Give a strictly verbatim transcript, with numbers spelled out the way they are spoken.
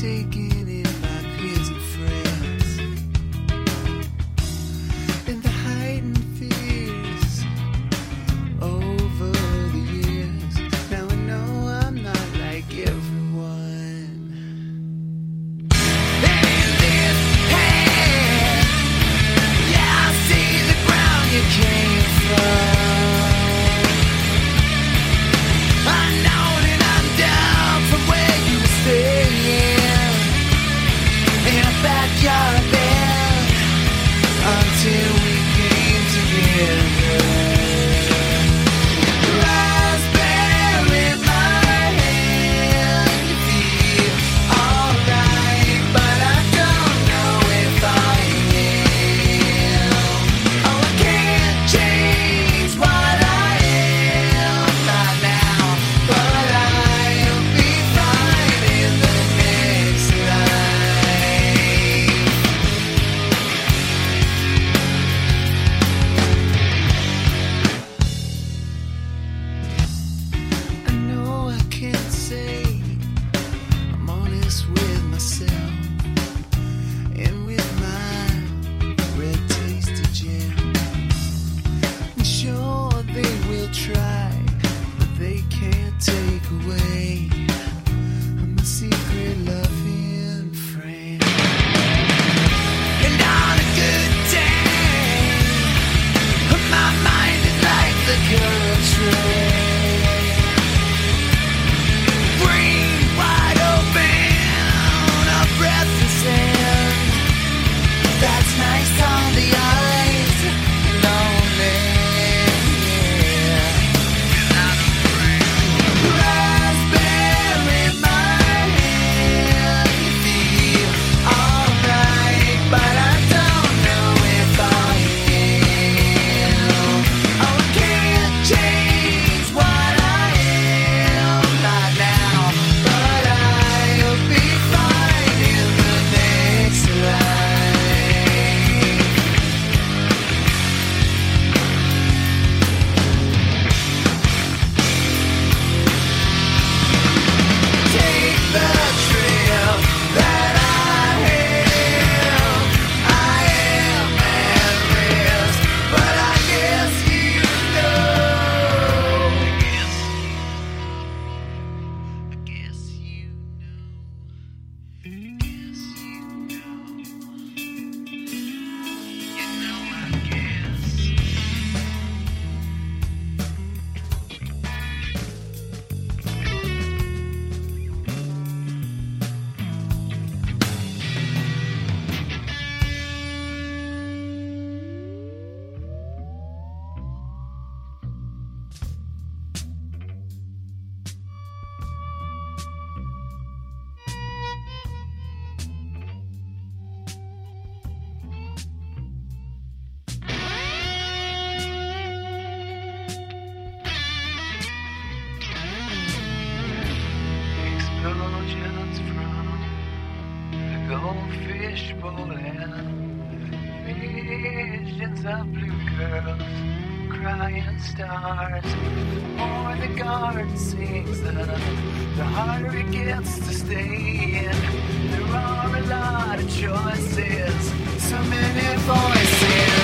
taking in my peers and friends, and the heightened fears over the years. Now I know I'm not like everyone. And in this hand, yeah, I see the ground you came from. I know that I'm down from where you were staying in a backyard bed until we came together. Raspberry in my hand, you feel alright, but I don't know if I am. Oh, I can't change what I am not now, but I'll be fine in the next life. I know I can't say I'm honest with myself and with my red tasted gem. And sure they will try, but they can't take away my secret loving friend. And on a good day, my mind is like the country. Brain wide open, a breathless hand. That's nice on the eyes, lonely, yeah. Raspberry in my hand, you feel alright, but I don't know if I am. Oh, I can't change what I am not now, but I'll be fine in the next life. Take the trip that I am. I am at risk, but I guess you know. I guess you know. I guess you know. You know, I guess. Explosions from the goldfish bowl and visions of blue girls, crying stars. The more the garden sings, the, the harder it gets to stay in. There are a lot of choices, so many voices.